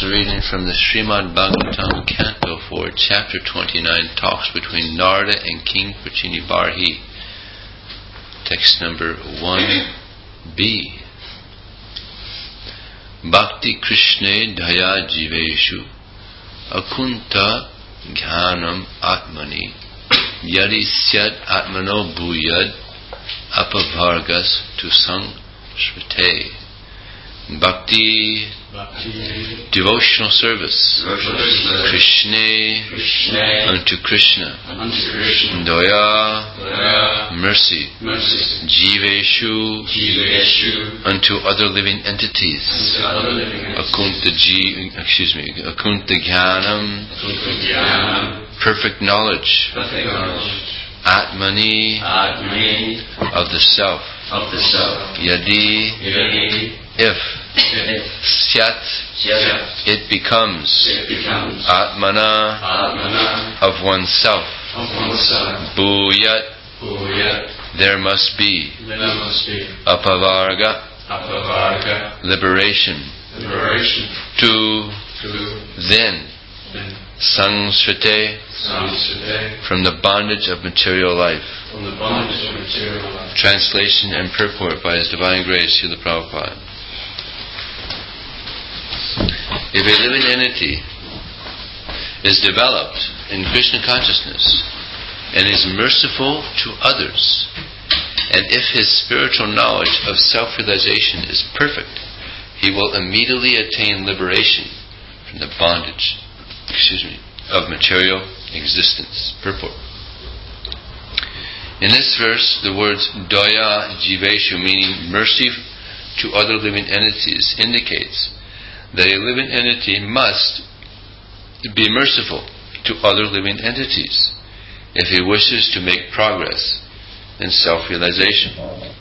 is a reading from the Srimad Bhagavatam, Canto 4, Chapter 29, Talks between Narada and King Prachinabarhi. Text number 1b. Bhakti Krishne Daya Jiveshu Akunta Jnanam Atmani Yadi Syad Atmano Bhuyad Apavargas Tu Sang Shrite. Bhakti, devotional service, Krishna, unto Krishna, Daya, mercy, Jiveshu, unto other living entities, Akunta Jnanam, perfect knowledge, Atmani, of the self, Yadi, if Syat, it becomes Atmana, of oneself, Bhuyat, there must be Apavarga, liberation, to then Sangsrite, from the bondage of material life. Translation and purport by His Divine Grace, Srila Prabhupada. If a living entity is developed in Krishna consciousness and is merciful to others, and if his spiritual knowledge of self-realization is perfect, he will immediately attain liberation from the bondage of material existence. Purport. In this verse, the words Daya Jiveshu, meaning mercy to other living entities, indicates that a living entity must be merciful to other living entities if he wishes to make progress in self-realization.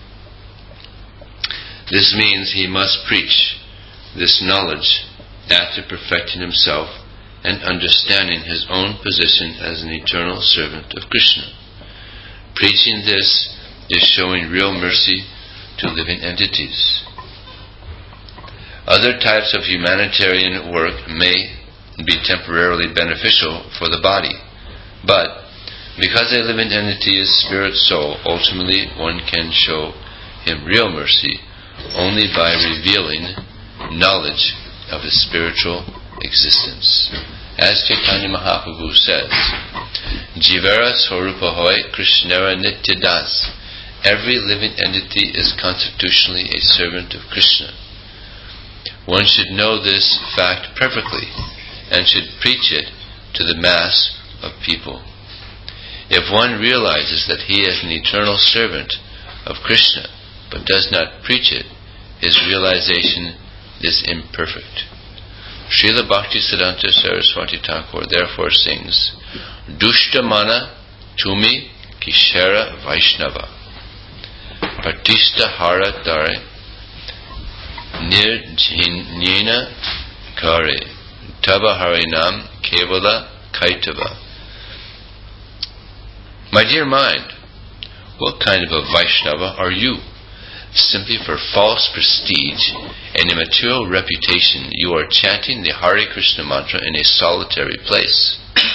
This means he must preach this knowledge after perfecting himself and understanding his own position as an eternal servant of Krishna. Preaching this is showing real mercy to living entities. Other types of humanitarian work may be temporarily beneficial for the body, but because a living entity is spirit soul, ultimately one can show him real mercy only by revealing knowledge of his spiritual existence. As Chaitanya Mahaprabhu says, Jivara Swarupa Hoy Krishnara Nityadas. Every living entity is constitutionally a servant of Krishna. One should know this fact perfectly and should preach it to the mass of people. If one realizes that he is an eternal servant of Krishna but does not preach it, his realization is imperfect. Srila Bhaktisiddhanta Saraswati Thakur therefore sings, Dushta Mana Tumi Kishara Vaishnava Pratishta Hara Dare Nirjnina Kare Taba Harinam Kevala Kaitava. My dear mind, what kind of a Vaishnava are you? Simply for false prestige and a material reputation, you are chanting the Hare Krishna mantra in a solitary place.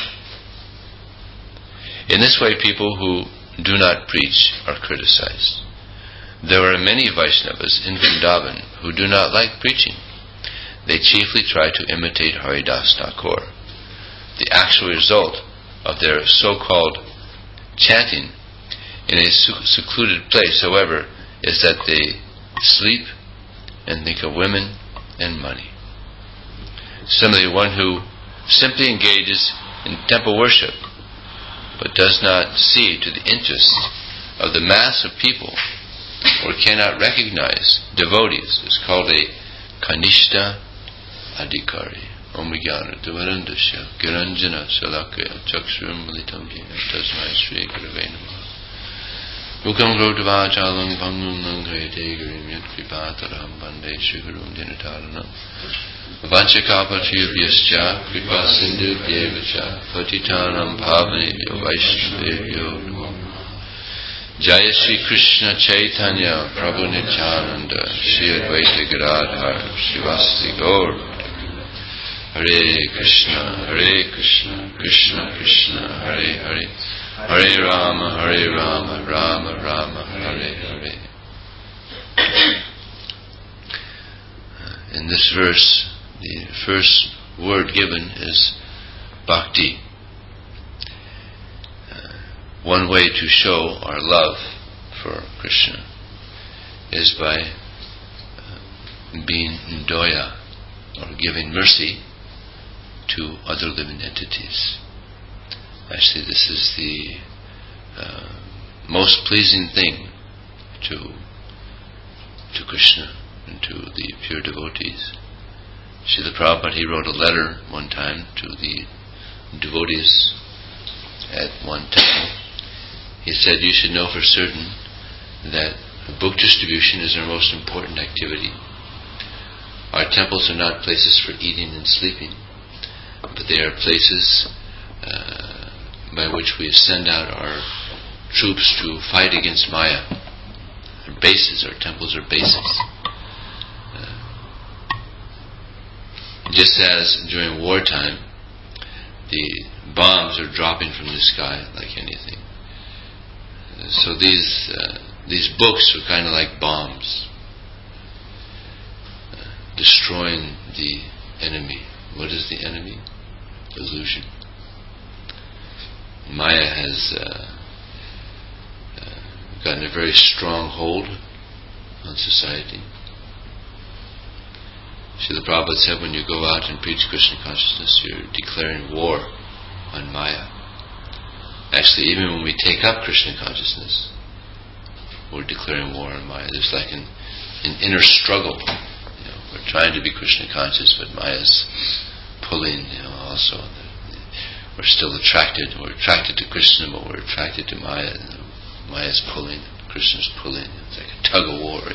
In this way, people who do not preach are criticized. There are many Vaishnavas in Vrindavan who do not like preaching. They chiefly try to imitate Haridas Thakur. The actual result of their so-called chanting in a secluded place, however, is that they sleep and think of women and money. Similarly, one who simply engages in temple worship but does not see to the interests of the mass of people or cannot recognize devotees is called a Kanishta Adhikari. Om Vijnana Dvarandasya Giranjana Salakaya Chakshram Malitam Tasmai Sri Gurave Namaha. Mukam Grodavachalam Pangum Nangrete Gurim Yat Kripataram Bande Shri Gurum Dinataranam Vanchakapachiyabhyascha Kripa Sindhu Dyevacha Patitanam Pavanebhyo Vaishnavebhyo Namo. Jaya Shri Krishna Chaitanya Prabhu Nityananda Shri Advaita Gadadhar Shri Vasti Gaur Hare Krishna, Krishna Krishna, Hare Hare, Hare Rama, Rama Rama, Hare Hare. In this verse, the first word given is bhakti. One way to show our love for Krishna is by being doya, or giving mercy to other living entities. Actually, this is the most pleasing thing to Krishna and to the pure devotees. Srila Prabhupada, he wrote a letter one time to the devotees at one temple. He said, you should know for certain that book distribution is our most important activity. Our temples are not places for eating and sleeping, but they are places by which we send out our troops to fight against Maya. Our bases, our temples are bases. Just as during wartime, the bombs are dropping from the sky like anything. So these books are kind of like bombs, destroying the enemy. What is the enemy? Illusion. Maya has gotten a very strong hold on society. Srila Prabhupada said, when you go out and preach Krishna consciousness, you're declaring war on Maya. Actually, even when we take up Krishna consciousness, we're declaring war on Maya. There's like an inner struggle. We're trying to be Krishna conscious, but Maya's pulling, also. We're still attracted. We're attracted to Krishna, but we're attracted to Maya. Maya's pulling, Krishna's pulling. It's like a tug of war.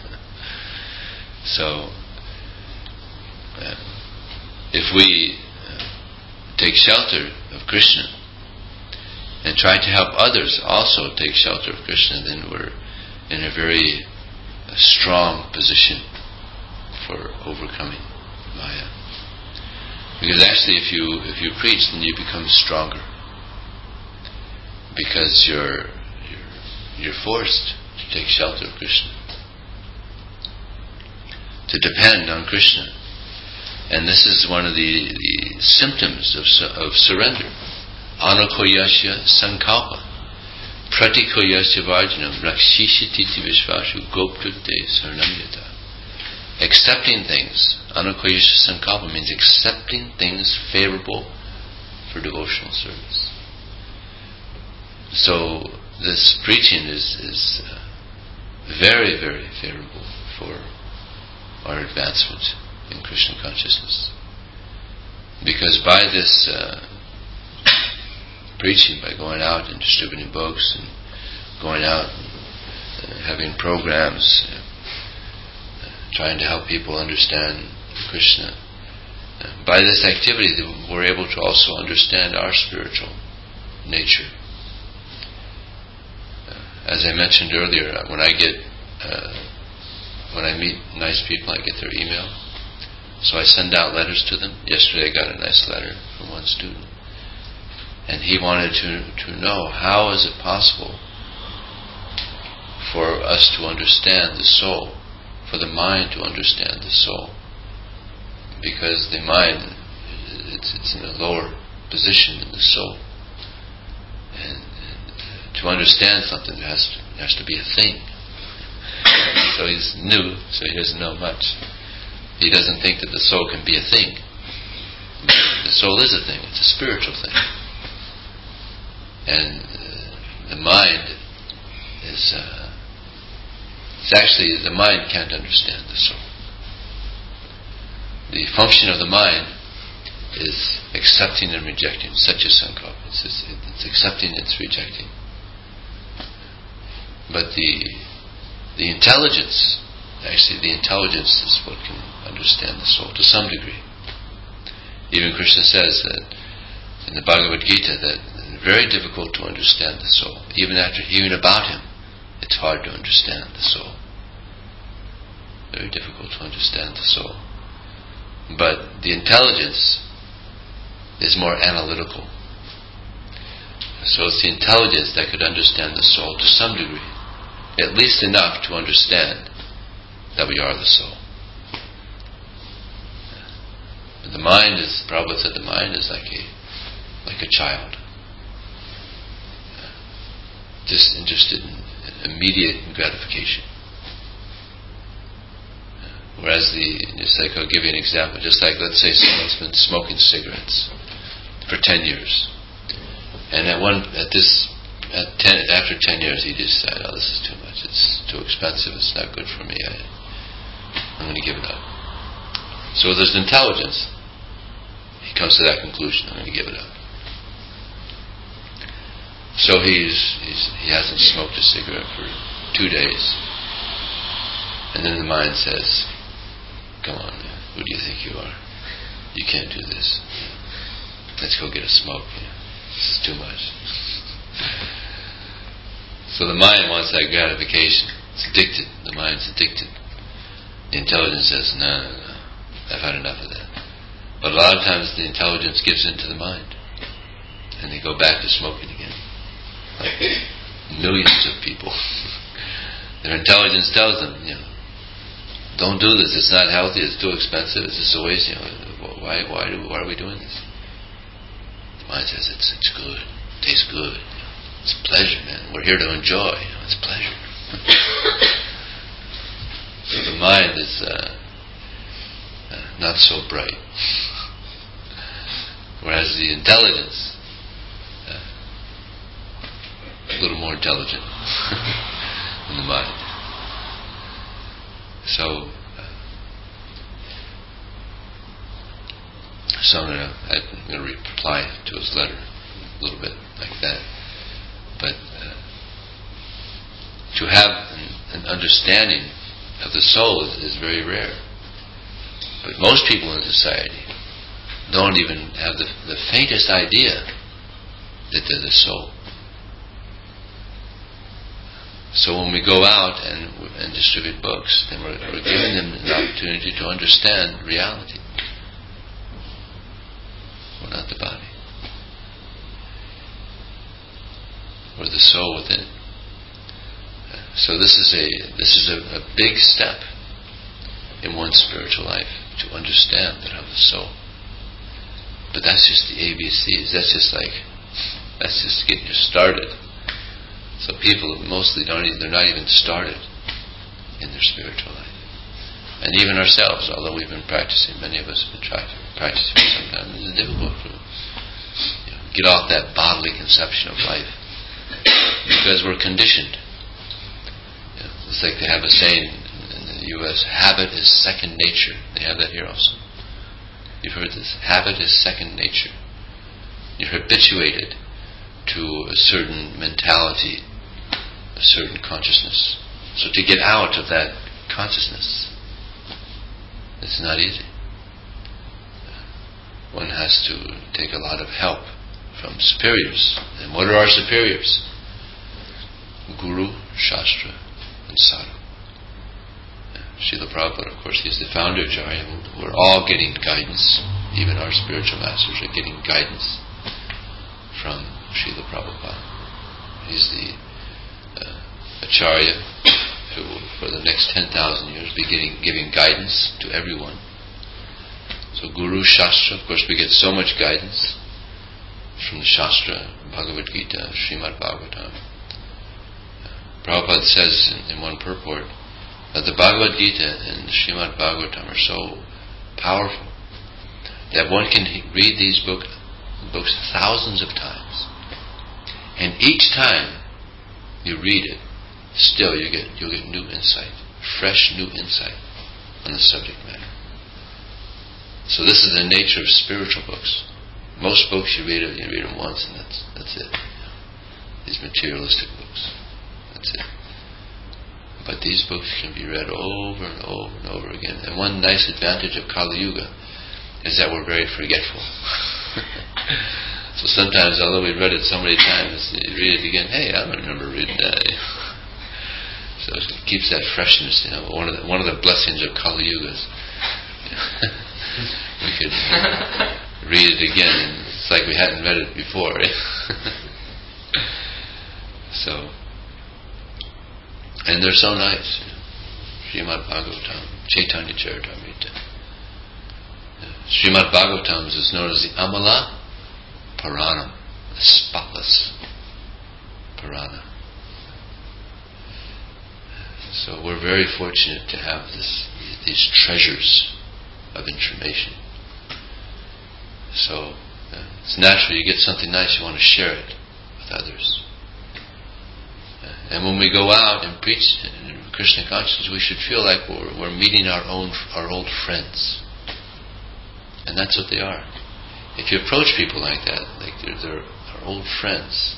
So, if we take shelter of Krishna and try to help others also take shelter of Krishna, then we're in a very strong position for overcoming Maya. Because actually, if you preach, then you become stronger, because you're forced to take shelter of Krishna, to depend on Krishna. And this is one of the symptoms of surrender. Anakoyasya sankalpa, pratikoyasya varjanam, rakshishititi vishvashu goptutte sarnamyata. Accepting things. Anakoyasya sankalpa means accepting things favorable for devotional service. So this preaching is very, very favorable for our advancement in Krishna consciousness. Because by this preaching, by going out and distributing books and going out and having programs, trying to help people understand Krishna, by this activity we're able to also understand our spiritual nature. As I mentioned earlier, when I meet nice people, I get their email. So I send out letters to them. Yesterday I got a nice letter from one student. And he wanted to know, how is it possible for us to understand the soul, for the mind to understand the soul? Because the mind, it's in a lower position than the soul. And to understand something, there has to be a thing. So he's new, so he doesn't know much. He doesn't think that the soul can be a thing. The soul is a thing. It's a spiritual thing. And the mind is... it's actually, the mind can't understand the soul. The function of the mind is accepting and rejecting. Satya sankalpa. It's accepting, it's rejecting. But the intelligence, actually the intelligence is what can understand the soul to some degree. Even Krishna says that in the Bhagavad Gita that it's very difficult to understand the soul. Even after hearing about him, it's hard to understand the soul. Very difficult to understand the soul. But the intelligence is more analytical. So it's the intelligence that could understand the soul to some degree, at least enough to understand that we are the soul. But the mind is, Prabhupada said, the mind is like a child, just interested in immediate gratification. Whereas just like I'll give you an example, just like let's say someone's been smoking cigarettes for 10 years. And after 10 years he decided, this is too much, it's too expensive, it's not good for me, I'm going to give it up. So there's intelligence. He comes to that conclusion, I'm going to give it up. So he hasn't smoked a cigarette for 2 days. And then the mind says, come on, man, who do you think you are? You can't do this. Let's go get a smoke. This is too much. So the mind wants that gratification. It's addicted. The mind's addicted. The intelligence says, no, I've had enough of that. But a lot of times the intelligence gives in to the mind. And they go back to smoking again. Like millions of people. Their intelligence tells them, don't do this, it's not healthy, it's too expensive, it's just a waste, why are we doing this? The mind says it's good, it tastes good, it's pleasure, man, we're here to enjoy, it's pleasure. So the mind is not so bright. Whereas the intelligence, a little more intelligent than the mind. So I'm going to reply to his letter a little bit like that. But to have an understanding of the soul is very rare. But most people in society don't even have the faintest idea that they're the soul. So when we go out and distribute books, then we're giving them an opportunity to understand reality. We're not the body. We're the soul within. So this is a big step in one's spiritual life, to understand that I'm the soul. But that's just the ABCs. That's just getting you started. So people mostly they're not even started in their spiritual life. And even ourselves, although we've been practicing, many of us have been practicing for some time, it's difficult to get off that bodily conception of life. Because we're conditioned. It's like they have a saying in the U.S., habit is second nature. They have that here also. You've heard this? Habit is second nature. You're habituated to a certain mentality, a certain consciousness. So to get out of that consciousness, it's not easy. One has to take a lot of help from superiors. And what are our superiors? Guru, Shastra, and Sadhu. Srila Prabhupada, of course, he's the founder Acharya. We're all getting guidance. Even our spiritual masters are getting guidance from Srila Prabhupada. He's the Acharya who will, for the next 10,000 years, be giving guidance to everyone. So Guru, Shastra, of course we get so much guidance from the Shastra, Bhagavad Gita, Srimad Bhagavatam. Prabhupada says in one purport that the Bhagavad Gita and the Srimad Bhagavatam are so powerful that one can read these books thousands of times. And each time you read it, still you'll get new insight, fresh new insight on the subject matter. So this is the nature of spiritual books. Most books you read them once and that's it. These materialistic books. That's it. But these books can be read over and over and over again. And one nice advantage of Kali Yuga is that we're very forgetful. So sometimes, although we've read it so many times, you read it again, hey, I don't remember reading that. So it keeps that freshness. One of the blessings of Kali Yuga is we could read it again, and it's like we hadn't read it before. So, and they're so nice. Srimad Bhagavatam, Chaitanya Charitamrita. Srimad Bhagavatam is known as the Amala Puranam, the spotless Purana. So we're very fortunate to have these treasures of information. So it's natural, you get something nice, you want to share it with others. And when we go out and preach Krishna consciousness, we should feel like we're meeting our old friends. And that's what they are. If you approach people like that, like they're our old friends,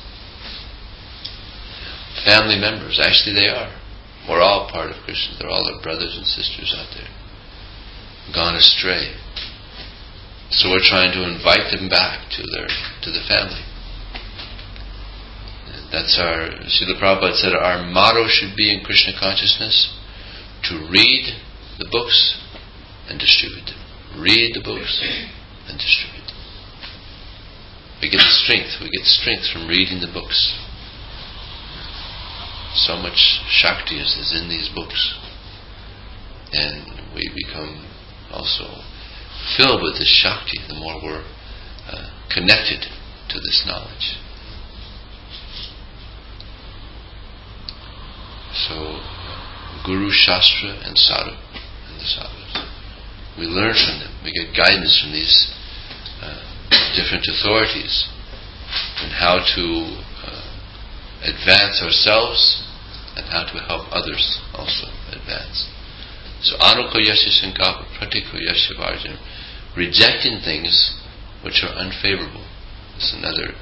family members, actually they are. We're all part of Krishna. They're all our brothers and sisters out there, gone astray. So we're trying to invite them back to the family. And that's Srila Prabhupada said, our motto should be in Krishna consciousness to read the books and distribute them. Read the books and distribute them. We get strength. We get strength from reading the books. So much Shakti is in these books. And we become also filled with this Shakti the more we're connected to this knowledge. So, Guru, Shastra, and Sadhu, and the Sadhus. We learn from them. We get guidance from these different authorities on how to advance ourselves and how to help others also advance. So anuko yasya sankapa pratiko yasya varjana, rejecting things which are unfavorable. It's another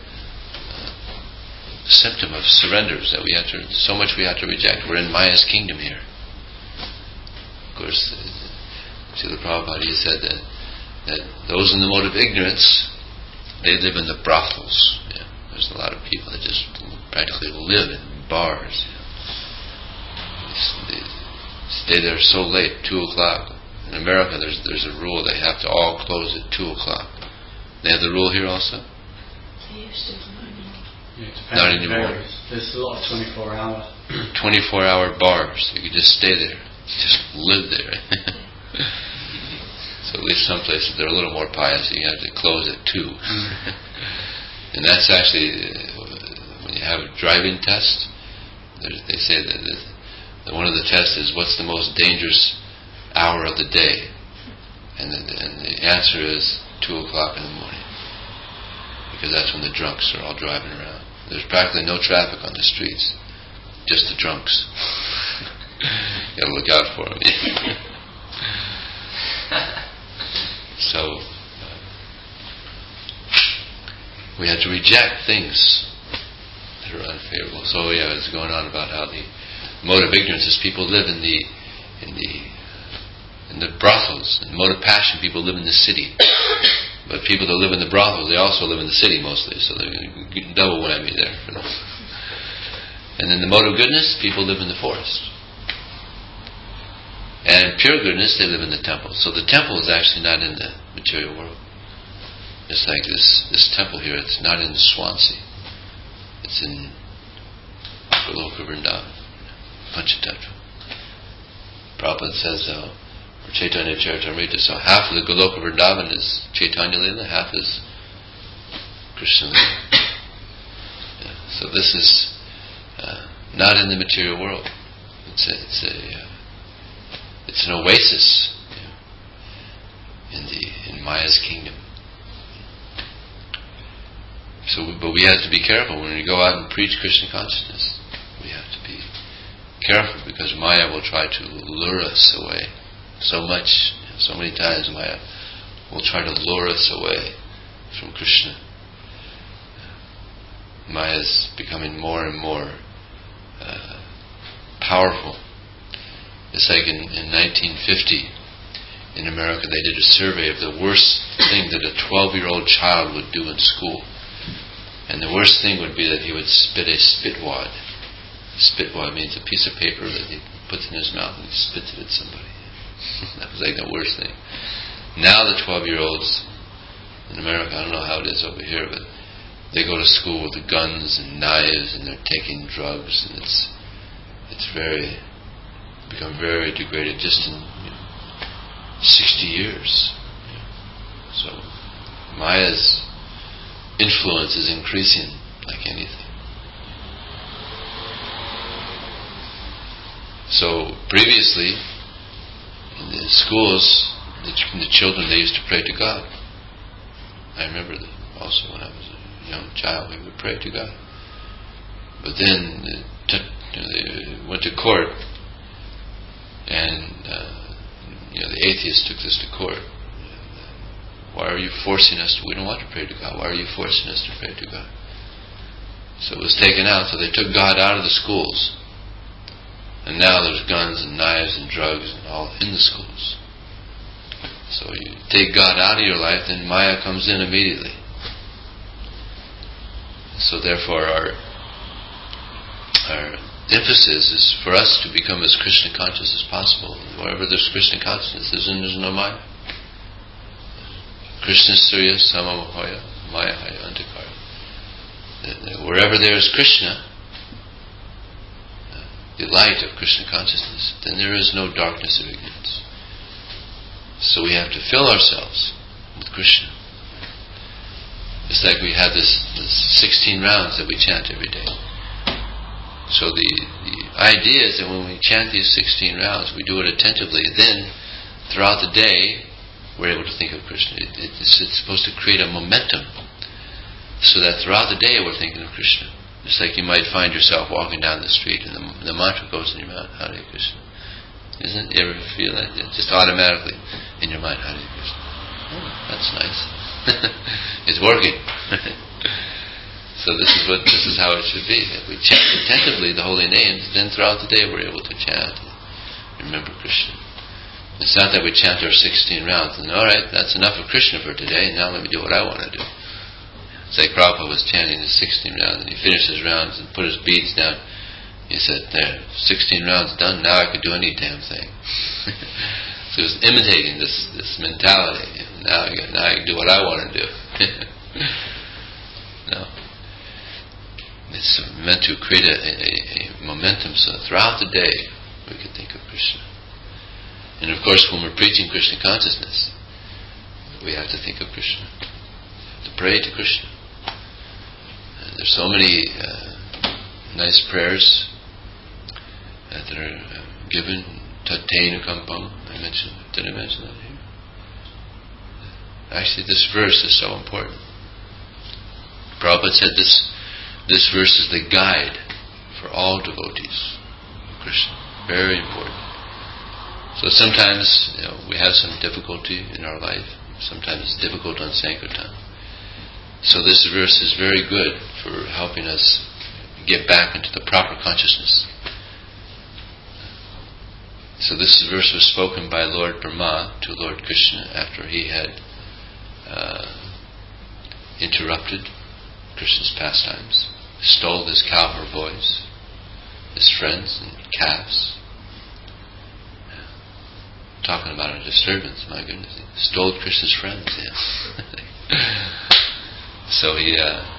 symptom of surrenders that we have to, so much we have to reject. We're in Maya's kingdom here. Of course, Srila Prabhupada said that those in the mode of ignorance, they live in the brothels. Yeah. There's a lot of people that just practically live in bars. They stay there so late, 2 o'clock. In America, there's a rule they have to all close at 2 o'clock. They have the rule here also? They used to. Not anymore. There's a lot of 24-hour. 24-hour bars. You can just stay there. Just live there. So at least some places they're a little more pious. You have to close at 2. And that's actually, when you have a driving test, they say that one of the tests is, what's the most dangerous hour of the day? And the answer is 2 o'clock in the morning. Because that's when the drunks are all driving around. There's practically no traffic on the streets. Just the drunks. You gotta look out for them. So, we have to reject things that are unfavorable. So it's going on about how the mode of ignorance is people live in the brothels. In the mode of passion, people live in the city. But people that live in the brothels, they also live in the city mostly. So they get double whammy there. And in the mode of goodness, people live in the forest. And pure goodness, they live in the temple. So the temple is actually not in the material world. It's like this temple here, it's not in Swansea. It's in Goloka Vrindavan, Panchatattva. Prabhupada says, Chaitanya Charitamrita, so half of the Goloka Vrindavan is Chaitanya Lila, half is Krishna Lila. Yeah, so this is not in the material world. It's an oasis in Maya's kingdom. But we have to be careful when we go out and preach Krishna consciousness. We have to be careful because Maya will try to lure us away. So many times Maya will try to lure us away from Krishna. Maya is becoming more and more powerful. It's like in 1950 in America they did a survey of the worst thing that a 12-year-old child would do in school. And the worst thing would be that he would spit a spitwad. Spitwad means a piece of paper that he puts in his mouth and he spits it at somebody. That was like the worst thing. Now the 12-year-olds in America, I don't know how it is over here, but they go to school with guns and knives, and they're taking drugs, and it's become very degraded just in 60 years. So Maya's influence is increasing like anything. So previously, in the schools, the children, they used to pray to God. I remember that also when I was a young child, we would pray to God. But then they went to court, and the atheists took this to court. Why are you forcing us to? We don't want to pray to God. Why are you forcing us to pray to God? So it was taken out. So they took God out of the schools. And now there's guns and knives and drugs and all in the schools. So you take God out of your life, then Maya comes in immediately. So therefore our emphasis is for us to become as Krishna conscious as possible. Wherever there's Krishna consciousness, there's no Maya. Krishna Surya Samamohaya Maya Haya Antakara. Wherever there is Krishna, the light of Krishna consciousness, then there is no darkness of ignorance. So we have to fill ourselves with Krishna. It's like we have this 16 rounds that we chant every day. So the idea is that when we chant these 16 rounds, we do it attentively, then throughout the day we're able to think of Krishna. It's supposed to create a momentum so that throughout the day we're thinking of Krishna. Just like you might find yourself walking down the street and the mantra goes in your mouth, Hare Krishna. Isn't it? You ever feel that? Just automatically in your mind, Hare Krishna. Oh, that's nice. It's working. So this is how it should be. If we chant attentively the holy names, then throughout the day we're able to chant and remember Krishna. It's not that we chant our 16 rounds and alright, that's enough of Krishna for today, now let me do what I want to do. It's like Prabhupada was chanting his 16 rounds, and he finished his rounds and put his beads down. He said, there, 16 rounds done, now I could do any damn thing. So he was imitating this mentality. Now I can do what I want to do. No. It's meant to create a momentum so throughout the day we can think of Krishna. And of course when we're preaching Krishna consciousness, we have to think of Krishna. To pray to Krishna. There's so many nice prayers that are given. Tattena Kampam. Did I mention that here? Actually, this verse is so important. Prabhupada said this verse is the guide for all devotees of Krishna. Very important. So sometimes we have some difficulty in our life. Sometimes it's difficult on Sankirtan. So this verse is very good for helping us get back into the proper consciousness. So this verse was spoken by Lord Brahma to Lord Krishna after he had interrupted Krishna's pastimes, stole his cowherd boys, his friends and calves. Talking about a disturbance, my goodness. He stole Krishna's friends, yeah. So he,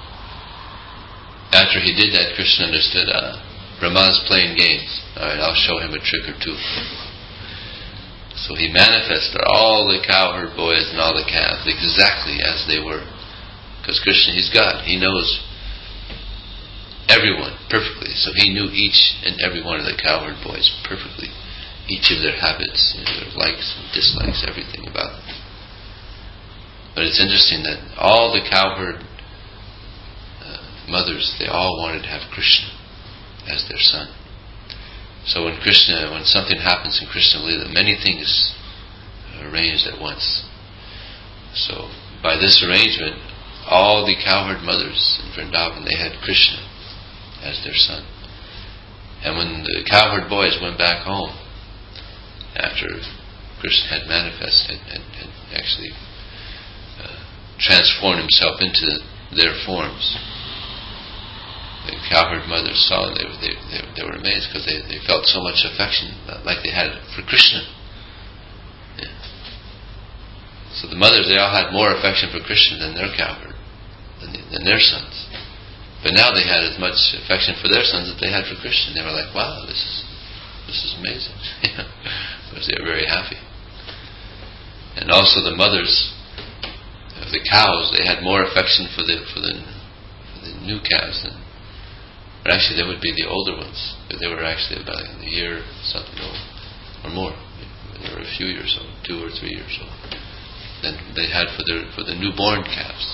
after he did that, Krishna understood, Brahma's playing games. Alright, I'll show him a trick or two. So he manifested all the cowherd boys and all the calves exactly as they were. Because Krishna, he's God. He knows everyone perfectly. So he knew each and every one of the cowherd boys perfectly. Each of their habits, their likes and dislikes, everything about them. But it's interesting that all the cowherd mothers, they all wanted to have Krishna as their son. So when something happens in Krishna Lila, many things are arranged at once. So by this arrangement, all the cowherd mothers in Vrindavan, they had Krishna as their son. And when the cowherd boys went back home, after Krishna had manifested and actually transformed himself into their forms, the cowherd mothers saw and they were amazed because they felt so much affection like they had for Krishna. Yeah. So the mothers, they all had more affection for Krishna than their cowherd, than their sons. But now they had as much affection for their sons as they had for Krishna. They were like, wow, this is amazing. Because they were very happy. And also the mothers of the cows, they had more affection for the new calves than, but actually they would be the older ones. But they were actually about a year something old or more. They were a few years old, 2 or 3 years old. Than they had for the newborn calves.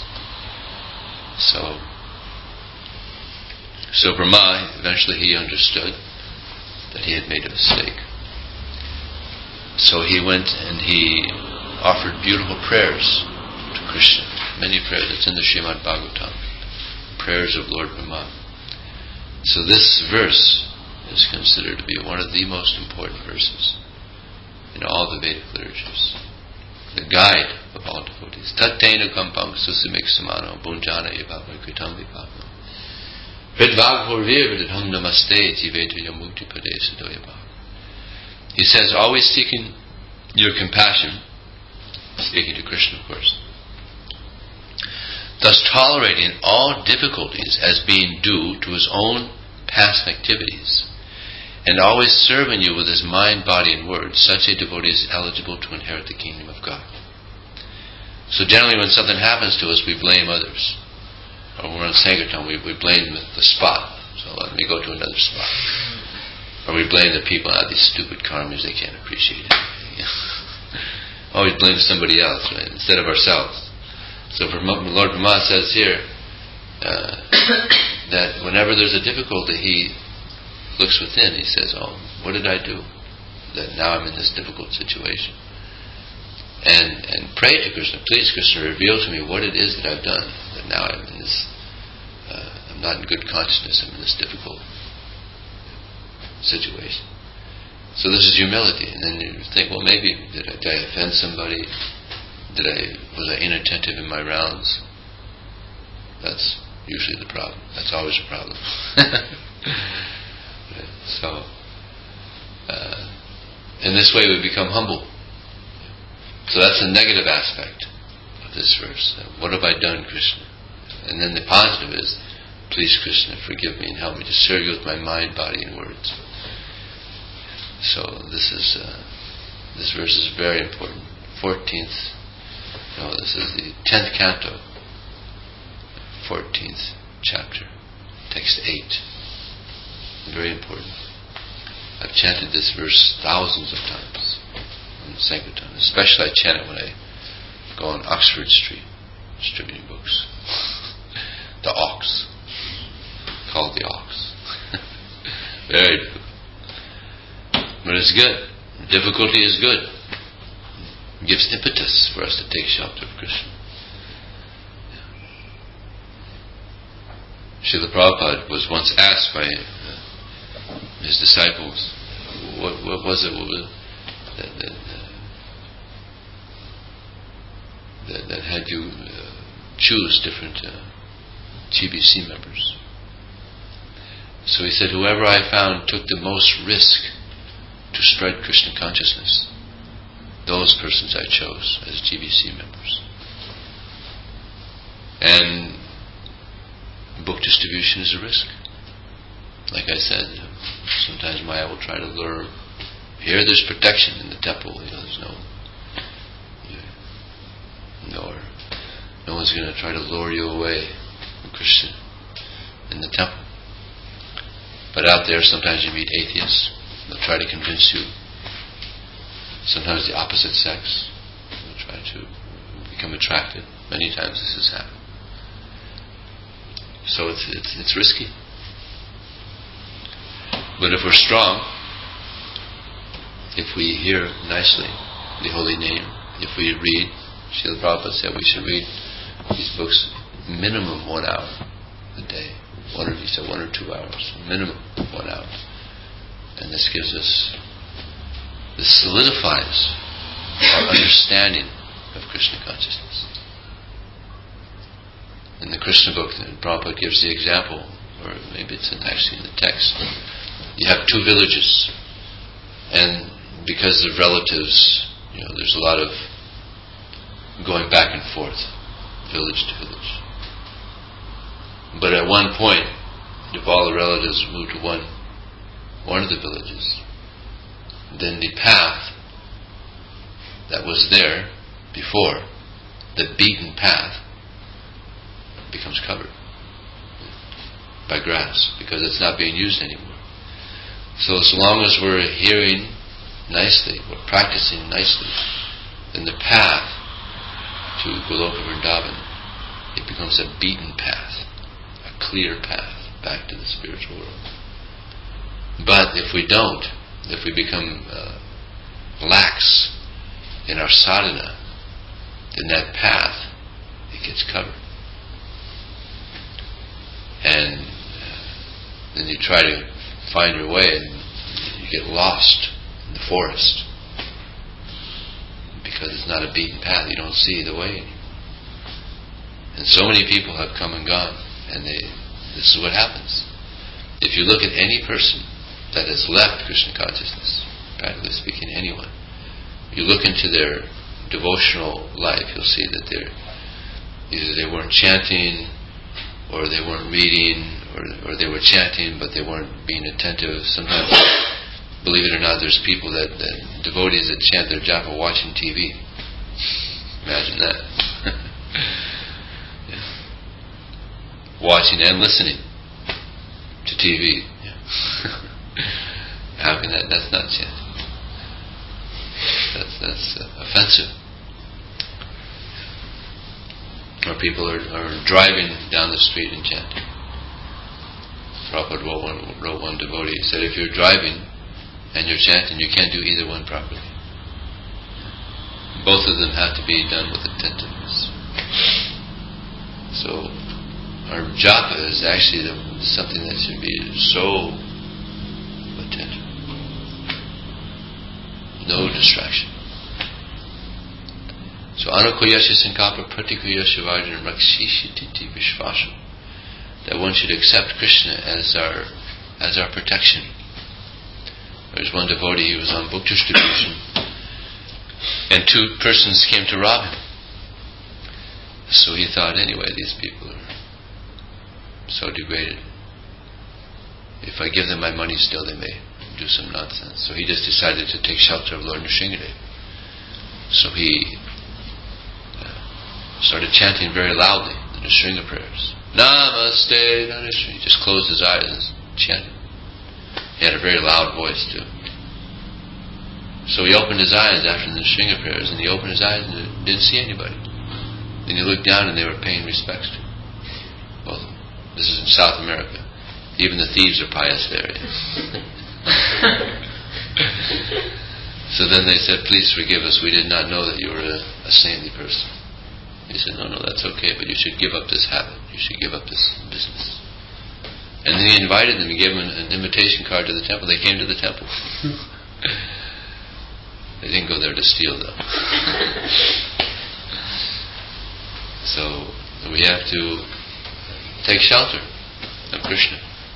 So Brahma, eventually he understood that he had made a mistake. So he went and he offered beautiful prayers to Krishna. Many prayers. It's in the Srimad Bhagavatam. Prayers of Lord Brahma. So this verse is considered to be one of the most important verses in all the Vedic literatures. The guide of all devotees. Tattena kampang susimik samano bunjana yavava kritam vipapam. Vidvaghurvir vidham namaste jivetu yamukti padesa doyabha. He says, always seeking your compassion, speaking to Krishna of course, thus tolerating all difficulties as being due to his own past activities, and always serving you with his mind, body and word, such a devotee is eligible to inherit the kingdom of God. So generally when something happens to us, we blame others. Or when we're on Sankirtan, we blame the spot. So let me go to another spot. Or we blame the people, these stupid karmas, they can't appreciate it. Always blame somebody else, right, instead of ourselves. So Lord Brahma says here that whenever there's a difficulty, he looks within. He says, oh, what did I do that now I'm in this difficult situation? And pray to Krishna, please Krishna, reveal to me what it is that I've done, that now I'm in this, I'm not in good consciousness, I'm in this difficult situation. So this is humility. And then you think, well, maybe did I offend somebody? Was I inattentive in my rounds? That's usually the problem. That's always a problem. So, in this way we become humble. So that's the negative aspect of this verse. What have I done, Krishna? And then the positive is, please Krishna, forgive me and help me to serve you with my mind, body and words. So this verse is very important. 14th, this is the 10th canto, 14th chapter, text 8. Very important. I've chanted this verse thousands of times on Sankirtan. Especially I chant it when I go on Oxford Street distributing books. The Ox. Called the Ox. Very difficult. But it's good. Difficulty is good. It gives impetus for us to take shelter of Krishna. Srila Prabhupada was once asked by his disciples, what was it that had you choose different GBC members? So he said, whoever I found took the most risk to spread Krishna consciousness, those persons I chose as GBC members. And book distribution is a risk. Like I said, sometimes Maya will try to lure. Here there's protection in the temple. There's no one's going to try to lure you away from Krishna in the temple. But out there, sometimes you meet atheists. They'll try to convince you. Sometimes the opposite sex will try to become attracted. Many times this has happened. So it's risky. But if we're strong, if we hear nicely the holy name, if we read, Srila Prabhupada said we should read these books minimum 1 hour a day. He said 1 or 2 hours, minimum 1 hour. And this solidifies our understanding of Krishna consciousness. In the Krishna book, Prabhupada gives the example, or maybe it's actually in the text. You have 2 villages, and because of relatives, there's a lot of going back and forth, village to village. But at one point, if all the relatives moved to one of the villages, then the path that was there before, the beaten path, becomes covered by grass because it's not being used anymore. So as long as we're hearing nicely, we're practicing nicely, then the path to Goloka Vrindavan, it becomes a beaten path, a clear path back to the spiritual world. But if we don't, if we become lax in our sadhana, then that path, it gets covered. And then you try to find your way and you get lost in the forest because it's not a beaten path. You don't see the way anymore. And so many people have come and gone, and this is what happens. If you look at any person that has left Krishna consciousness, practically speaking, anyone, you look into their devotional life, you'll see that either they weren't chanting, or they weren't reading, or they were chanting but they weren't being attentive. Sometimes, believe it or not, there's people that devotees that chant their japa watching TV. Imagine that. Yeah. Watching and listening to TV. Yeah. How can that's not chanting. That's offensive. Or people are driving down the street and chanting. Prabhupada wrote one devotee, he said, if you're driving and you're chanting, you can't do either one properly. Both of them have to be done with attentiveness. So our japa is actually something that should be so attentive. No distraction. So anukuyasya sankapa pratikuyasya vajana rakshishititi vishvasam. That one should accept Krishna as our protection. There's one devotee, he was on book distribution, and two persons came to rob him. So he thought, anyway, these people are so degraded. If I give them my money still, they may do some nonsense. So he just decided to take shelter of Lord Nrsingadev. So he started chanting very loudly the Nrsinga prayers. Namaste, Namaste. He just closed his eyes and chanted. He had a very loud voice too. So he opened his eyes after the Nrsinga prayers, and he opened his eyes and didn't see anybody. Then he looked down and they were paying respects to him. Well, this is in South America. Even the thieves are pious there. So then they said, please forgive us, we did not know that you were a saintly person. He said, no, that's okay, but you should give up this habit. You should give up this business. And then he invited them. He gave them an invitation card to the temple. They came to the temple. They didn't go there to steal, though. So we have to take shelter of Krishna.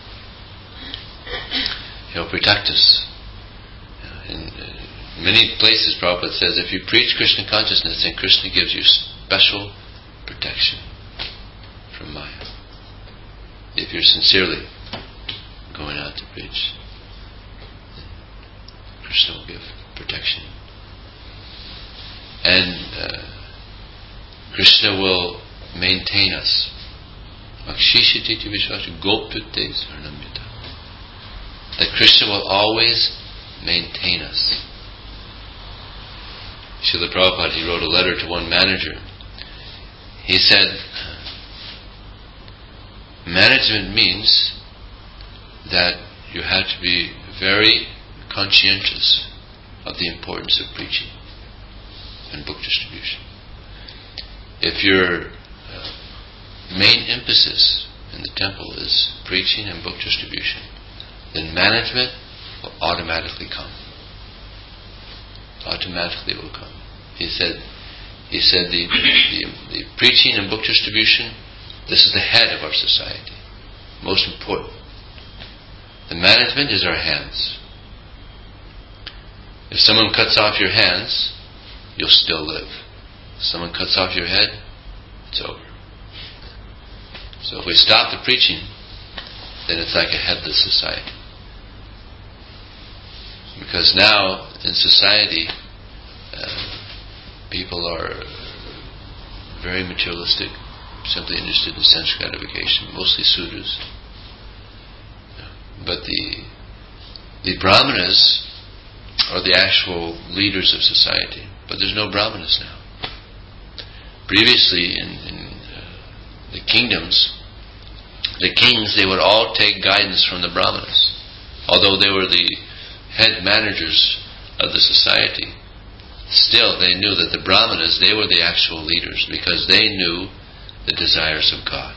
He'll protect us. In many places, Prabhupada says, if you preach Krishna consciousness, then Krishna gives you special protection from Maya. If you're sincerely going out to preach, Krishna will give protection. And Krishna will maintain us. That Krishna will always maintain us. Srila Prabhupada, he wrote a letter to one manager. He said, management means that you have to be very conscientious of the importance of preaching and book distribution. If your main emphasis in the temple is preaching and book distribution, then management will automatically come. Automatically it will come. He said the preaching and book distribution, this is the head of our society. Most important. The management is our hands. If someone cuts off your hands, you'll still live. someone cuts off your head, it's over. So if we stop the preaching, then it's like a headless society. Because now in society, people are very materialistic, simply interested in sense gratification, mostly Sudras. But the Brahmanas are the actual leaders of society. But there's no Brahmanas now. Previously in the kingdoms, the kings, they would all take guidance from the Brahmanas. Although they were the head managers of the society, still they knew that the Brahmanas, they were the actual leaders because they knew the desires of God.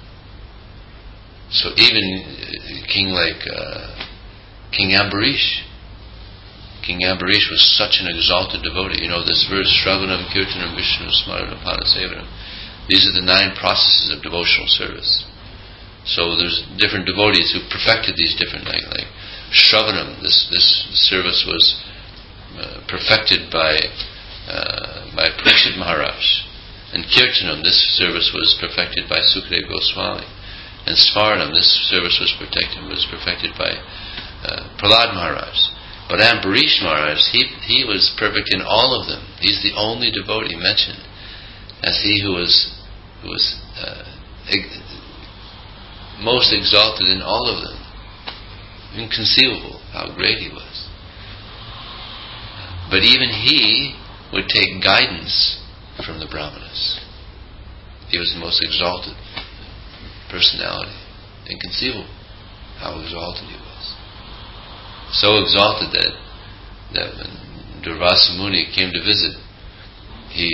So even a king like King Ambarish. King Ambarish was such an exalted devotee. You know this verse, Shravanam, Kirtanam, Vishnu, Smaranam, Panasevanam. These are the 9 processes of devotional service. So there's different devotees who perfected these different, like Shravanam, this service was perfected by Parikshit Maharaj. And Kirtanam, this service was perfected by Sukadeva Goswami. And Smaranam, this service was perfected by Prahlad Maharaj. But Ambarish Maharaj, he was perfect in all of them. He's the only devotee mentioned as he who was most exalted in all of them. Inconceivable how great he was. But even he would take guidance from the Brahmanas. He was the most exalted personality. Inconceivable how exalted he was. So exalted that when Durvasa Muni came to visit, he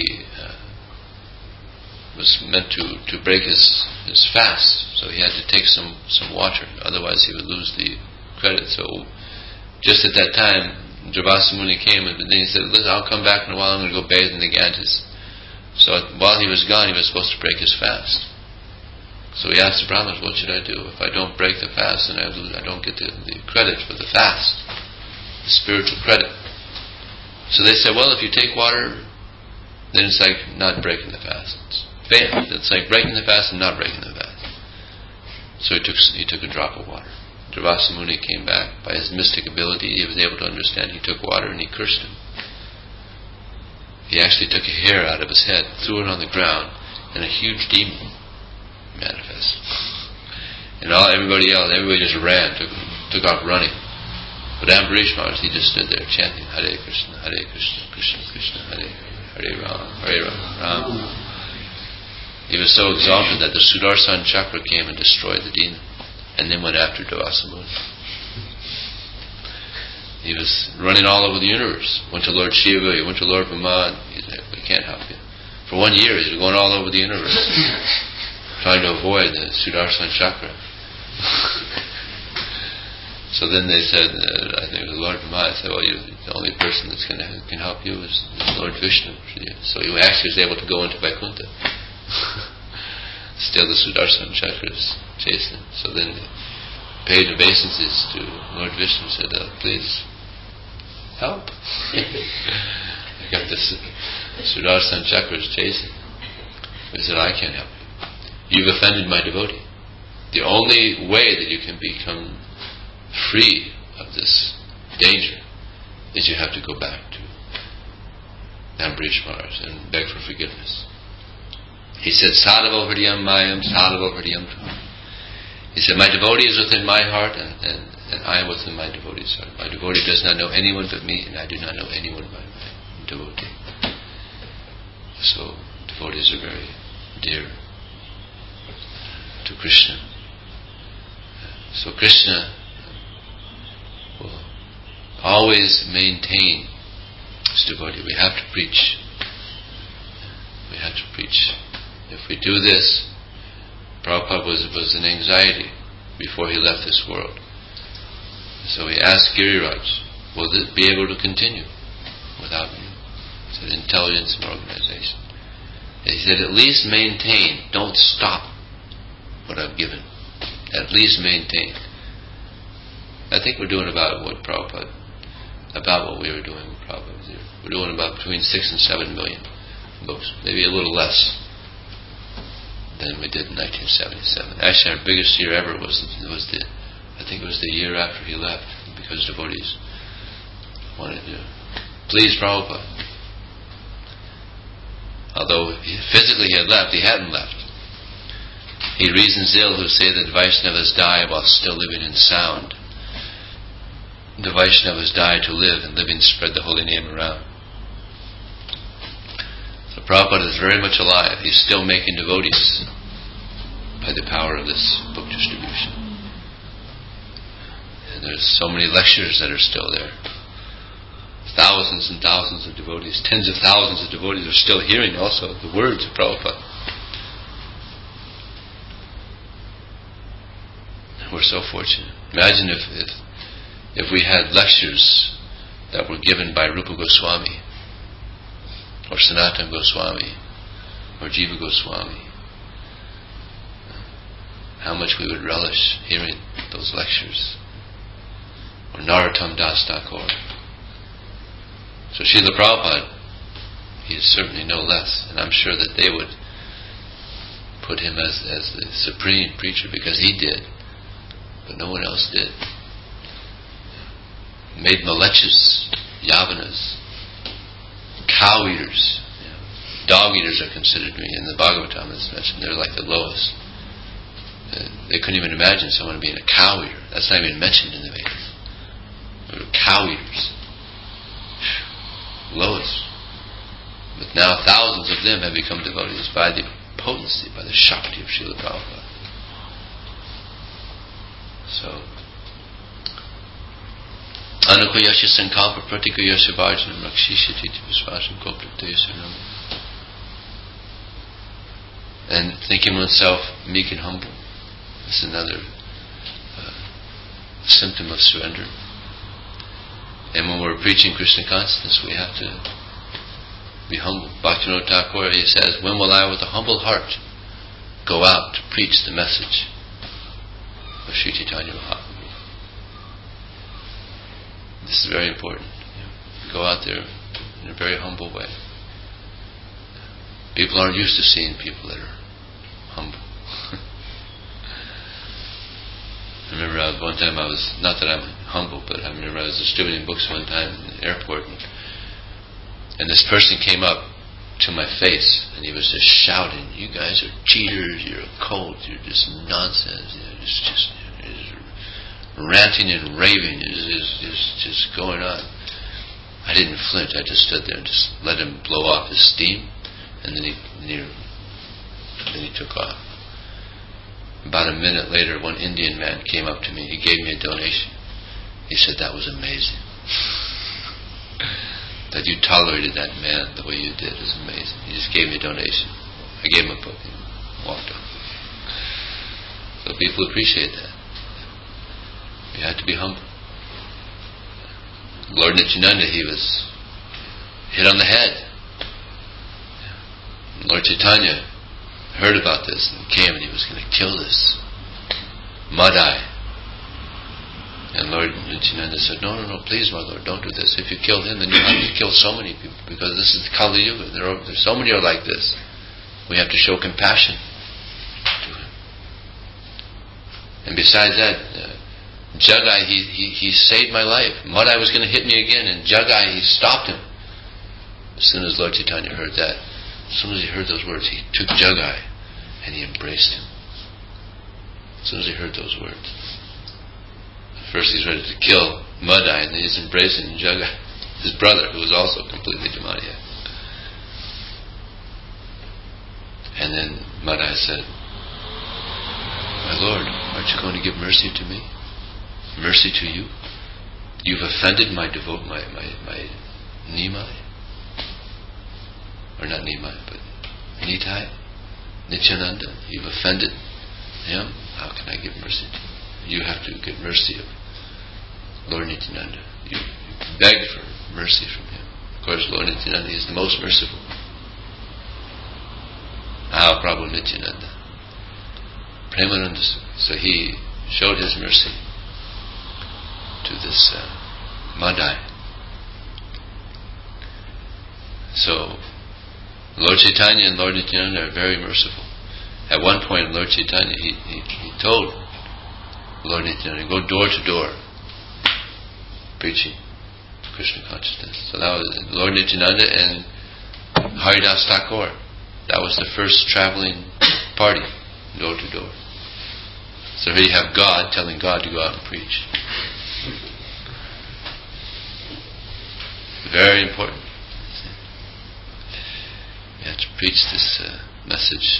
was meant to break his fast, so he had to take some water, otherwise he would lose the credit. So just at that time, Durvasa Muni came, and then he said, "Listen, I'll come back in a while, I'm going to go bathe in the Ganges." So while he was gone, he was supposed to break his fast. So he asked the Brahmanas, "What should I do? If I don't break the fast, then I don't get the credit for the fast, the spiritual credit." So they said, "Well, if you take water, then it's like not breaking the fast. It's like breaking the fast and not breaking the fast." So he took a drop of water. Durvasa Muni came back. By his mystic ability, he was able to understand. He took water and he cursed him. He actually took a hair out of his head, threw it on the ground, and a huge demon manifested. And everybody just ran, took off running. But Ambarish Maharaj, he just stood there chanting Hare Krishna, Krishna Krishna, Hare Ram, Hare Ram. He was so exalted that the Sudarshan Chakra came and destroyed the demon, and then went after Durvasa Muni. He was running all over the universe. Went to Lord Shiva, he went to Lord Brahma. He said, "We can't help you." For 1 year, he was going all over the universe, trying to avoid the Sudarshan Chakra. So then they said, I think it was Lord Brahma, said, "Well, the only person that can help you is Lord Vishnu." So he actually was able to go into Vaikuntha. Still the Sudarshan Chakras chased him. So then they paid obeisances to Lord Vishnu and said, "Please, help." I got this Sudarshan Chakras chasing. He said, "I can't help you. You've offended my devotee. The only way that you can become free of this danger is you have to go back to Ambarish Maharaj and beg for forgiveness." He said, "Sadhavo hridayam mayam, sadhavo hridayam traham." He said, "My devotee is within my heart, and I am within my devotee's heart. My devotee does not know anyone but me, and I do not know anyone but my devotee." So devotees are very dear to Krishna. So Krishna will always maintain his devotee. We have to preach. We have to preach. If we do this, Prabhupada was in anxiety before he left this world. So he asked Giriraj, "Will this be able to continue without me?" He said, "Intelligence and organization." And he said, "At least maintain. Don't stop what I've given. At least maintain." I think we're doing about what we were doing with Prabhupada. We're doing about between 6 and 7 million books, maybe a little less than we did in 1977. Actually, our biggest year ever was I think it was the year after he left, because devotees wanted to please Prabhupada. Although physically he had left, he hadn't left. He reasons ill who say that Vaishnavas die while still living in sound. The Vaishnavas die to live, and living spread the holy name around. So Prabhupada is very much alive. He's still making devotees by the power of this book distribution. And there's so many lectures that are still there. Thousands and thousands of devotees, tens of thousands of devotees are still hearing also the words of Prabhupada. We're so fortunate. Imagine if we had lectures that were given by Rupa Goswami, or Sanatana Goswami, or Jiva Goswami. How much we would relish hearing those lectures. Or Narottam Das Thakur. So Srila Prabhupada, he is certainly no less, and I'm sure that they would put him as the supreme preacher, because he did, but no one else did. Made malechas, yavanas, cow eaters, dog eaters are considered, in the Bhagavatam it's mentioned, they're like the lowest. They couldn't even imagine someone being a cow eater. That's not even mentioned in the Vedas. They were cow eaters. Lowest. But now thousands of them have become devotees by the potency, by the Shakti of Srila Prabhupada. So, Anukayasya Sankalpa Pratikayasya Bhajanam Rakshishati Visvasam Kopraktayasya. And thinking oneself meek and humble. This is another symptom of surrender. And when we're preaching Krishna consciousness, we have to be humble. Bhaktivinoda Thakur, he says, when will I with a humble heart go out to preach the message of Sri Chaitanya Mahaprabhu? This is very important. Go out there in a very humble way. People aren't used to seeing people that are humble. I remember one time not that I'm humble, but I remember I was distributing books one time in the airport, and this person came up to my face, and he was just shouting, "You guys are cheaters, you're a cult, you're just nonsense, you're just ranting and raving, just going on." I didn't flinch, I just stood there and just let him blow off his steam, and then he took off. About a minute later, one Indian man came up to me. He gave me a donation. He said, "That was amazing. That you tolerated that man the way you did is amazing." He just gave me a donation. I gave him a book and walked on. So people appreciate that. You have to be humble. Lord Nityananda, he was hit on the head. Lord Chaitanya heard about this and came, and he was going to kill this Madai. And Lord Nityananda said, no, please, my Lord, don't do this. If you kill him, then you'll have to kill so many people, because this is Kali Yuga. There's so many are like this. We have to show compassion to him. And besides that, Jagai, he saved my life. Madai was going to hit me again, and Jagai, he stopped him. As soon as Lord Chaitanya heard that, as soon as he heard those words, he took Jagai and he embraced him. As soon as he heard those words. First he's ready to kill Madai, and then he's embracing Jagai, his brother, who was also completely demoniac. And then Madai said, "My Lord, aren't you going to give mercy to me? Mercy to you? You've offended my Nimai. Or not Nimai, but Nitai, Nityananda. You've offended him. How can I give mercy to you? You have to get mercy of Lord Nityananda. You beg for mercy from him." Of course, Lord Nityananda is the most merciful. Prabhu Nityananda. Premananda. So he showed his mercy to this Madai. So Lord Chaitanya and Lord Nityananda are very merciful. At one point, Lord Chaitanya, he told Lord Nityananda, go door to door, preaching Krishna consciousness. So that was Lord Nityananda and Haridas Thakur. That was the first traveling party, door to door. So here you have God telling God to go out and preach. Very important. You have to preach this message.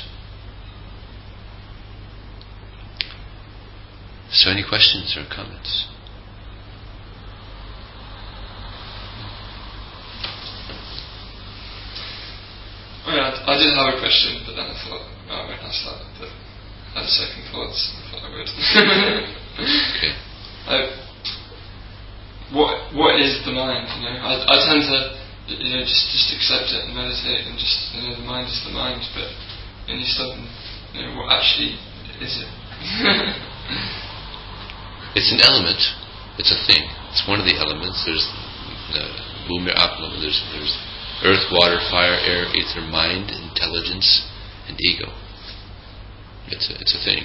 So any questions or comments? I did have a question, but then I thought, I won't ask that. But I had a second thought, so I thought I would. Okay. What is the mind? I tend to, just accept it and meditate, and just the mind is the mind. But when you stop, what actually is it? It's an element. It's a thing. It's one of the elements. There's Bhumir Atma. There's earth, water, fire, air, ether, mind, intelligence, and ego. It's a thing.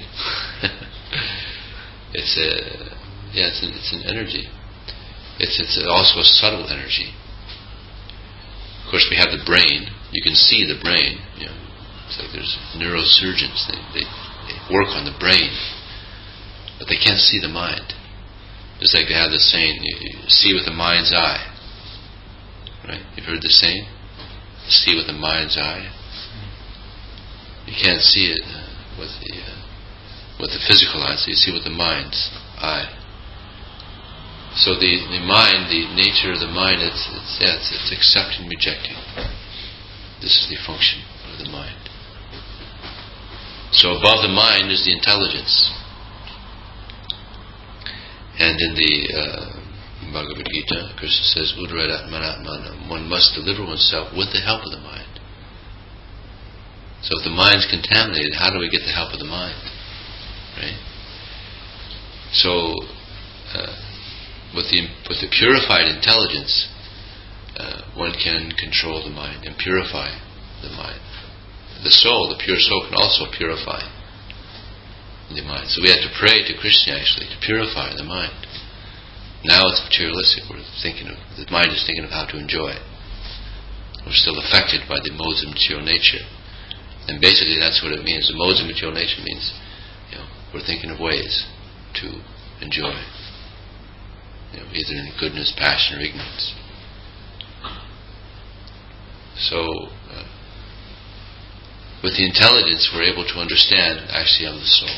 It's an energy. It's also a subtle energy. Of course, we have the brain. You can see the brain. It's like there's neurosurgeons. They work on the brain, but they can't see the mind. Just like they have the saying, you see with the mind's eye. Right? You've heard the saying? See with the mind's eye. You can't see it with the physical eye, so you see with the mind's eye. So the mind, the nature of the mind, it's accepting, rejecting. This is the function of the mind. So above the mind is the intelligence. And in the Bhagavad Gita, Krishna says, Udaratmanatmanam, one must deliver oneself with the help of the mind. So if the mind's contaminated, how do we get the help of the mind? Right? So with the purified intelligence, one can control the mind and purify the mind. The soul, the pure soul, can also purify the mind. So we have to pray to Krishna actually to purify the mind. Now it's materialistic. The mind is thinking of how to enjoy. We're still affected by the modes of material nature. And basically that's what it means. The modes of material nature means, we're thinking of ways to enjoy. Either in goodness, passion, or ignorance. So, with the intelligence we're able to understand, actually I'm the soul.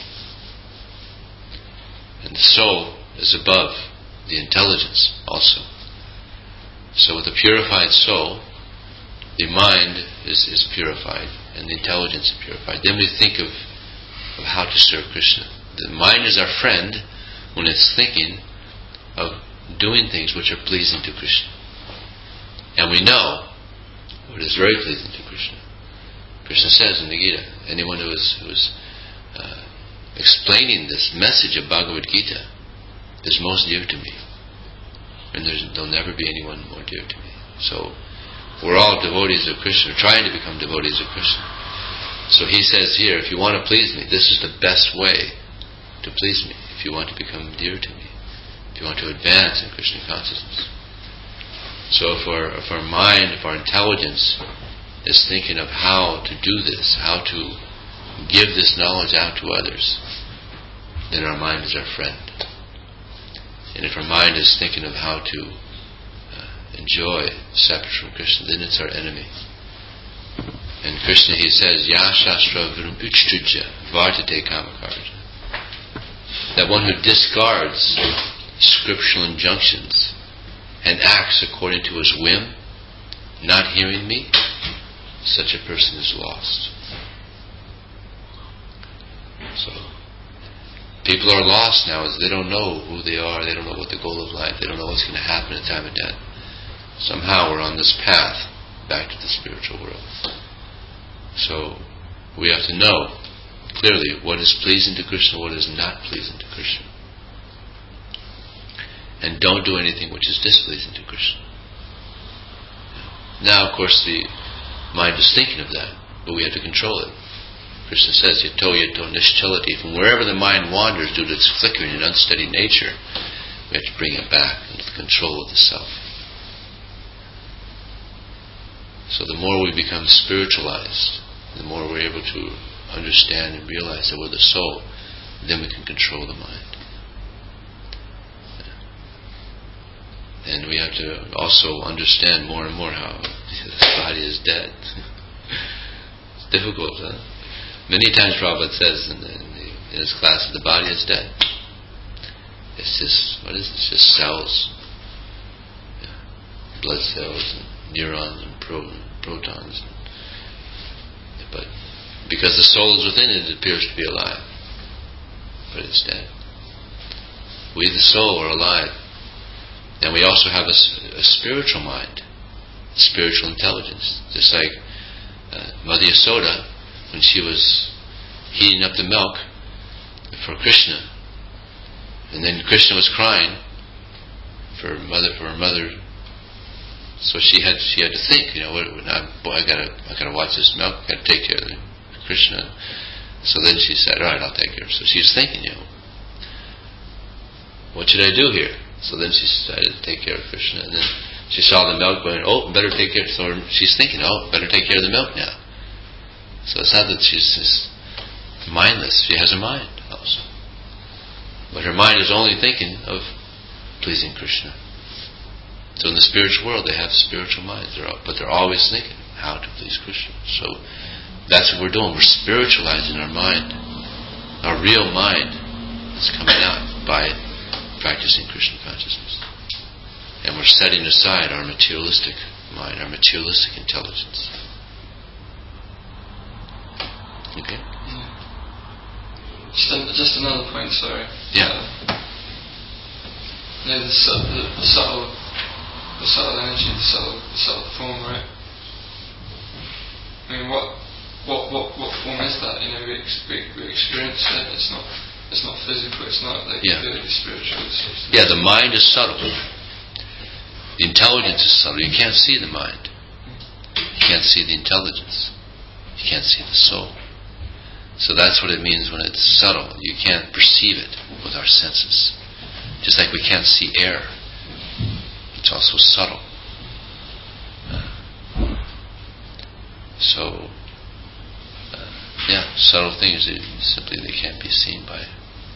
And the soul is above the intelligence also. So with a purified soul, the mind is purified and the intelligence is purified. Then we think of how to serve Krishna. The mind is our friend when it's thinking of doing things which are pleasing to Krishna. And we know what is very pleasing to Krishna. Krishna says in the Gita, anyone who is explaining this message of Bhagavad Gita is most dear to me. And there'll never be anyone more dear to me. So, we're all devotees of Krishna, trying to become devotees of Krishna. So he says here, if you want to please me, this is the best way to please me. If you want to become dear to me, if you want to advance in Krishna consciousness. So if our mind, if our intelligence is thinking of how to do this, how to give this knowledge out to others, then our mind is our friend. And if our mind is thinking of how to enjoy separate from Krishna, then it's our enemy. And Krishna, he says, Ya Shastra Virumpitstrujya Vartate Kamakarja. That one who discards scriptural injunctions and acts according to his whim, not hearing me, such a person is lost. So, people are lost now as they don't know who they are, they don't know what the goal of life, they don't know what's going to happen at the time of death. Somehow we're on this path back to the spiritual world. So we have to know clearly what is pleasing to Krishna, what is not pleasing to Krishna. And don't do anything which is displeasing to Krishna. Now, of course, mind is thinking of that, but we have to control it. Krishna says, yato yato nischalati. From wherever the mind wanders due to its flickering and unsteady nature, we have to bring it back into the control of the self. So the more we become spiritualized, the more we're able to understand and realize that we're the soul, then we can control the mind. And we have to also understand more and more how this body is dead. It's difficult, huh? Many times Prabhupada says in his class that the body is dead. It's just, what is it? It's just cells. Yeah. Blood cells and neurons and protons. But because the soul is within it, it appears to be alive. But it's dead. We, the soul, are alive. And we also have a spiritual mind, spiritual intelligence. Just like Mother Yasoda, when she was heating up the milk for Krishna, and then Krishna was crying for her mother. So she had to think, I gotta watch this milk. I gotta take care of Krishna. So then she said, all right, I'll take care of her. So she was thinking, what should I do here? So then she decided to take care of Krishna, and then she saw the milk going, better take care. So she's thinking, better take care of the milk now. So it's not that she's just mindless. She has a mind also. But her mind is only thinking of pleasing Krishna. So in the spiritual world, they have spiritual minds, but they're always thinking how to please Krishna. So that's what we're doing. We're spiritualizing our mind. Our real mind is coming out by practicing Krishna consciousness. And we're setting aside our materialistic mind, our materialistic intelligence. Okay? Just another point, sorry. Yeah. The subtle energy, the subtle form, right? I mean, what form is that? We experience it. It's not physical. It's not like purely spiritual. Yeah, the mind is subtle. The intelligence is subtle. You can't see the mind. You can't see the intelligence. You can't see the soul. So that's what it means when it's subtle. You can't perceive it with our senses. Just like we can't see air. It's also subtle. Subtle things, they can't be seen by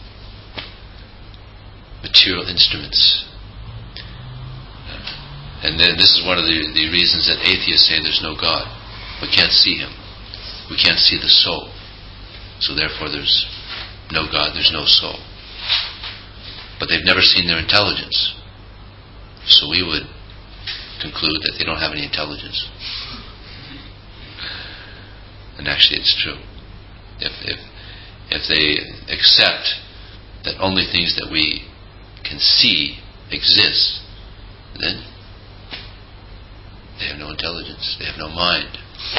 material instruments. And then this is one of the reasons that atheists say there's no God. We can't see Him. We can't see the soul. So therefore there's no God, there's no soul. But they've never seen their intelligence. So we would conclude that they don't have any intelligence. And actually it's true. If they accept that only things that we can see exist, then they have no intelligence, they have no mind.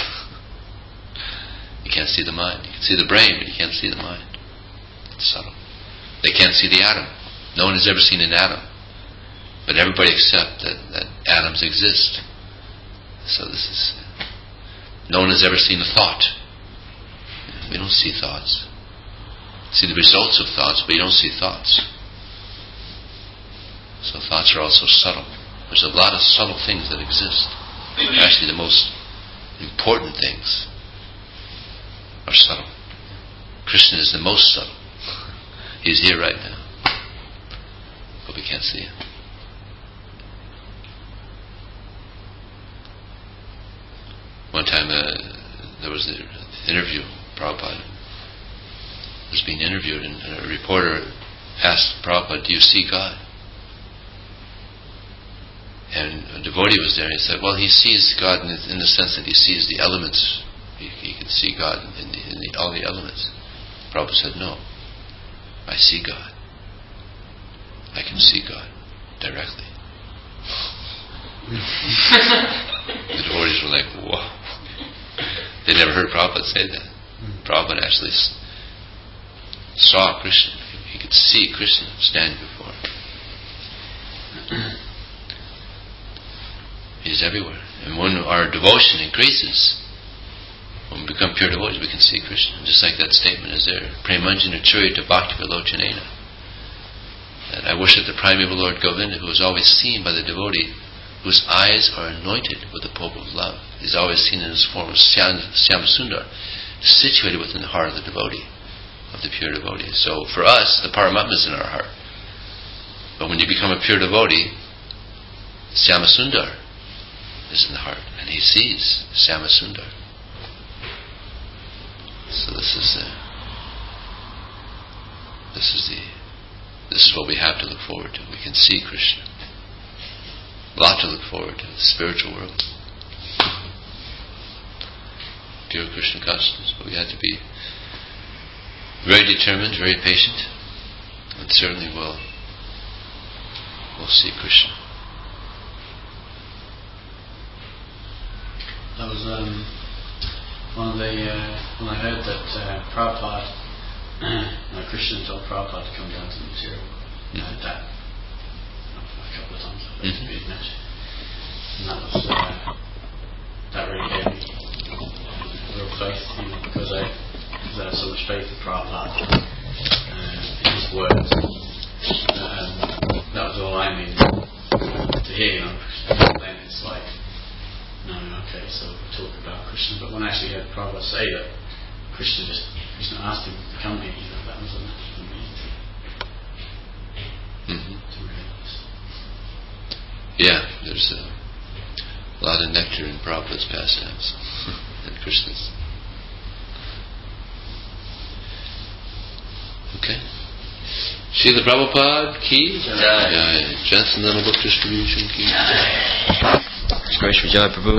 You can't see the mind. You can see the brain, but you can't see the mind. It's subtle. They can't see the atom. No one has ever seen an atom. But everybody accepts that atoms exist. So no one has ever seen a thought. We don't see thoughts. See the results of thoughts, but you don't see thoughts. So thoughts are also subtle. There's a lot of subtle things that exist. Actually, the most important things are subtle. Krishna is the most subtle. He's here right now. But we can't see him. One time there was an interview. Prabhupada was being interviewed, and a reporter asked Prabhupada, do you see God? And a devotee was there, and he said, well, he sees God in the sense that he sees the elements. He can see God in all the elements. Prabhupada said, no, I see God. I can see God directly. The devotees were like, whoa. They never heard Prabhupada say that. Prabhupada actually saw Krishna. He could see Krishna standing before him. He's everywhere. And when our devotion increases, When we become pure devotees, we can see Krishna. Just like that statement is there. Premanjana Churita Bhakti Vilochanena. And I worship the primeval Lord Govinda, who is always seen by the devotee, whose eyes are anointed with the pope of love. He's always seen in his form of Syama Sundar, situated within the heart of the devotee, of the pure devotee. So for us, the Paramatma is in our heart. But when you become a pure devotee, Syama Sundar is in the heart, and he sees Syama Sundar. So this is what we have to look forward to. We can see Krishna. A lot to look forward to. The spiritual world. Pure Krishna consciousness. But we have to be very determined, very patient, and certainly we'll see Krishna. That was one of the when I heard that Prabhupada, Krishna told Prabhupada to come down to the material. I heard that a couple of times. And that was that really gave me real faith, because I had so much faith in Prabhupada in his words. That was all I needed to hear. Then it's like, no, okay, so we're talking about Krishna. But when I actually heard Prabhupada say that Krishna asked him to come here, that was enough for me to realise. Yeah, there's a lot of nectar in Prabhupada's pastimes and Krishna's. Okay. Srila Prabhupada ki Jai. Transcendental Book Distribution ki Jai. Grace Vijay Prabhu.